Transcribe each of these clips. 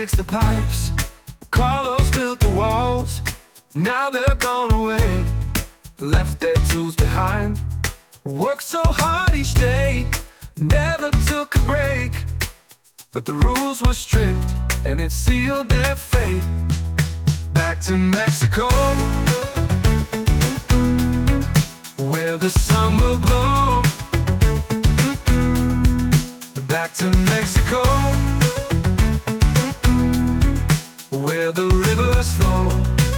fixed the pipes, Carlos built the walls. Now they're gone away, left their tools behind. Worked so hard each day, never took a break. But the rules were strict, and it sealed their fate. Back to Mexico, where the sun will blow. Back to Mexico, where the rivers flow.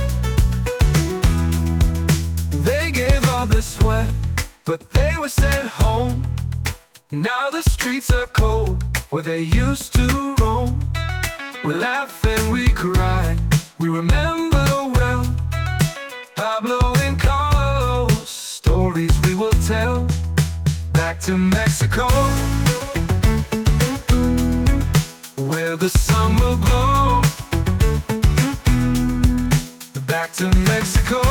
They gave all the sweat, but they were sent home. Now the streets are cold, where they used to roam. We laugh and we cry, we remember well. Pablo and Carlos, stories we will tell. Back to Mexico, where the sun will glow. Back to Mexico,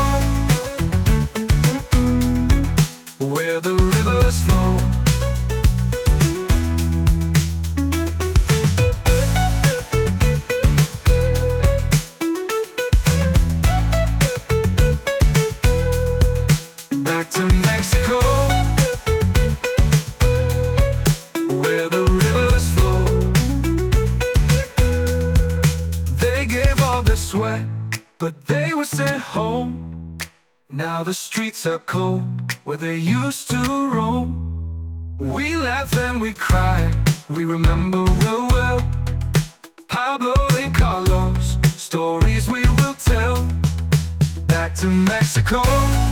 where the rivers flow. Back to Mexico, where the rivers flow. They gave all their sweat, but they were sent home. Now the streets are cold, where they used to roam. We laugh and we cry, we remember real well. Pablo and Carlos, stories we will tell. Back to Mexico,